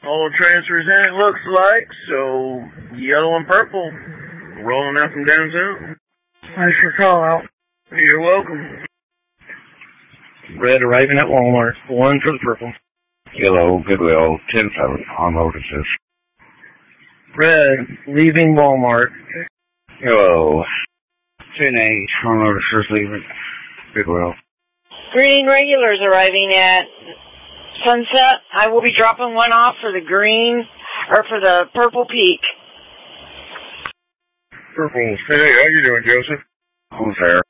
All transfers in, it looks like, so yellow and purple rolling out from down south. Thanks for call out. You're welcome. Red arriving at Walmart, 1 for the purple. Yellow, Goodwill, 10-7, unload assist. Red, leaving Walmart. Yellow, 10-8, unload assist, leaving Goodwill. Green regulars arriving at Sunset. I will be dropping one off for the for the Purple Peak. Purple. Hey, how you doing, Joseph? Who's there?